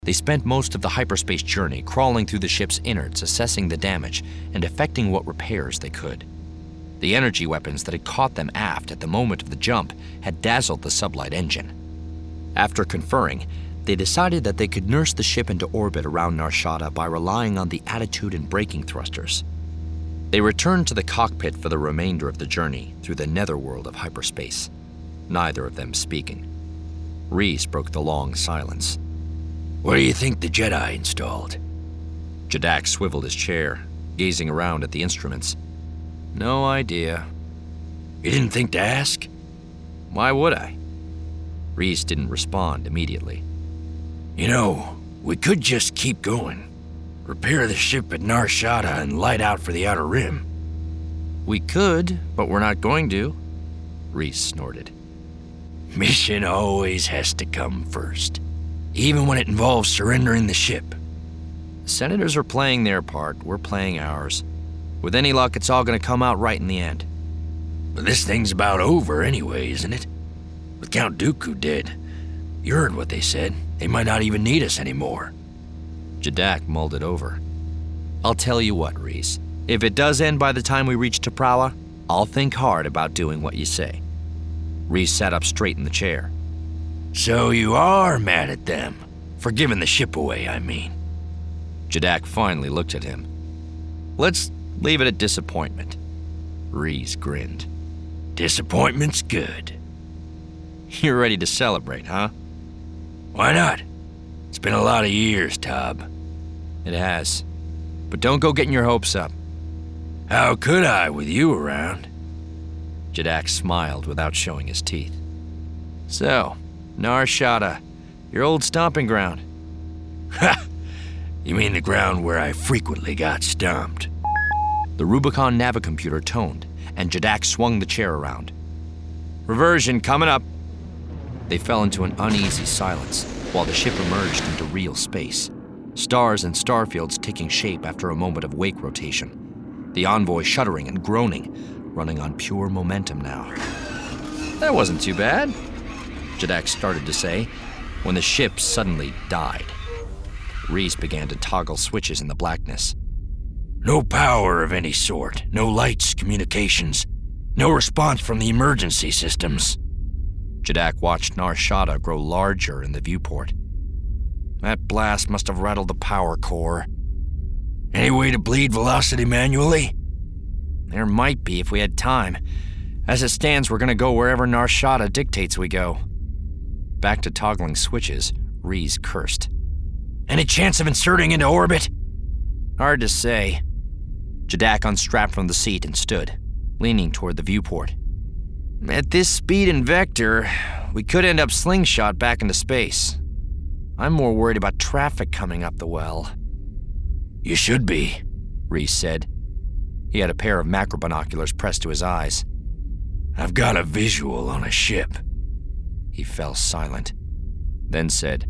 They spent most of the hyperspace journey crawling through the ship's innards, assessing the damage and effecting what repairs they could. The energy weapons that had caught them aft at the moment of the jump had dazzled the sublight engine. After conferring, they decided that they could nurse the ship into orbit around Nar Shaddaa by relying on the attitude and braking thrusters. They returned to the cockpit for the remainder of the journey through the netherworld of hyperspace, neither of them speaking. Rhys broke the long silence. What do you think the Jedi installed? Jadak swiveled his chair, gazing around at the instruments. No idea. You didn't think to ask? Why would I? Rhys didn't respond immediately. You know, we could just keep going. Repair the ship at Nar Shaddaa and light out for the Outer Rim. We could, but we're not going to, Rhys snorted. Mission always has to come first, even when it involves surrendering the ship. The Senators are playing their part, we're playing ours. With any luck, it's all going to come out right in the end. But this thing's about over anyway, isn't it? With Count Dooku dead, you heard what they said. They might not even need us anymore. Jadak mulled it over. I'll tell you what, Rhys. If it does end by the time we reach T'Prala, I'll think hard about doing what you say. Rhys sat up straight in the chair. So you are mad at them? For giving the ship away, I mean. Jadak finally looked at him. Let's leave it at disappointment. Rhys grinned. Disappointment's good. You're ready to celebrate, huh? Why not? It's been a lot of years, Tob. It has. But don't go getting your hopes up. How could I with you around? Jadak smiled without showing his teeth. So, Nar Shaddaa, your old stomping ground. Ha! You mean the ground where I frequently got stomped? The Rubicon navicomputer toned, and Jadak swung the chair around. Reversion coming up. They fell into an uneasy silence while the ship emerged into real space, stars and starfields taking shape after a moment of wake rotation. The Envoy shuddering and groaning, running on pure momentum now. That wasn't too bad, Jadak started to say, when the ship suddenly died. Rhys began to toggle switches in the blackness. No power of any sort, no lights, communications, no response from the emergency systems. Jadak watched Nar Shaddaa grow larger in the viewport. That blast must have rattled the power core. Any way to bleed velocity manually? There might be if we had time. As it stands, we're going to go wherever Nar Shaddaa dictates we go. Back to toggling switches, Rhys cursed. Any chance of inserting into orbit? Hard to say. Jadak unstrapped from the seat and stood, leaning toward the viewport. At this speed and vector, we could end up slingshot back into space. I'm more worried about traffic coming up the well. You should be, Rhys said. He had a pair of macro binoculars pressed to his eyes. I've got a visual on a ship. He fell silent, then said,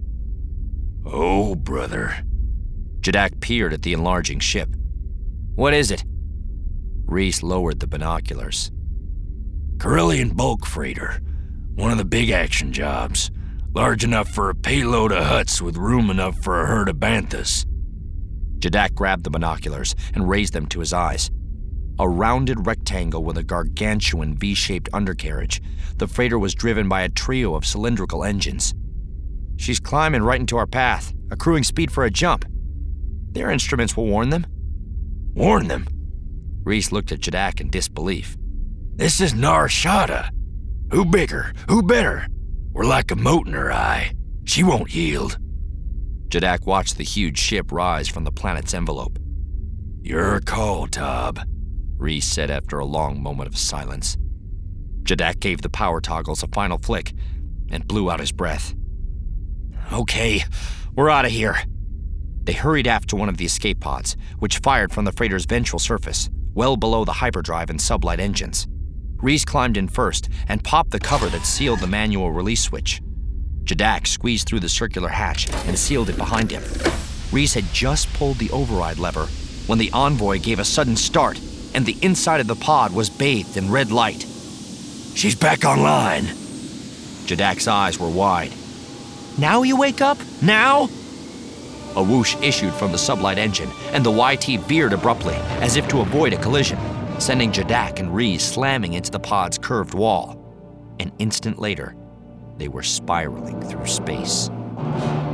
Oh, brother. Jadak peered at the enlarging ship. What is it? Rhys lowered the binoculars. Corellian bulk freighter. One of the big action jobs. Large enough for a payload of Hutts with room enough for a herd of Banthas. Jadak grabbed the binoculars and raised them to his eyes. A rounded rectangle with a gargantuan V-shaped undercarriage, the freighter was driven by a trio of cylindrical engines. She's climbing right into our path, accruing speed for a jump. Their instruments will warn them. Warn them? Rhys looked at Jadak in disbelief. This is Nar Shaddaa. Who bigger? Who better? We're like a mote in her eye. She won't yield. Jadak watched the huge ship rise from the planet's envelope. Your call, Tob, Rhys said after a long moment of silence. Jadak gave the power toggles a final flick and blew out his breath. Okay, we're out of here. They hurried aft to one of the escape pods, which fired from the freighter's ventral surface, well below the hyperdrive and sublight engines. Rhys climbed in first and popped the cover that sealed the manual release switch. Jadak squeezed through the circular hatch and sealed it behind him. Rhys had just pulled the override lever when the Envoy gave a sudden start, and the inside of the pod was bathed in red light. She's back online. Jadak's eyes were wide. Now you wake up? Now? A whoosh issued from the sublight engine, and the YT veered abruptly, as if to avoid a collision, sending Jadak and Reese slamming into the pod's curved wall. An instant later, they were spiraling through space.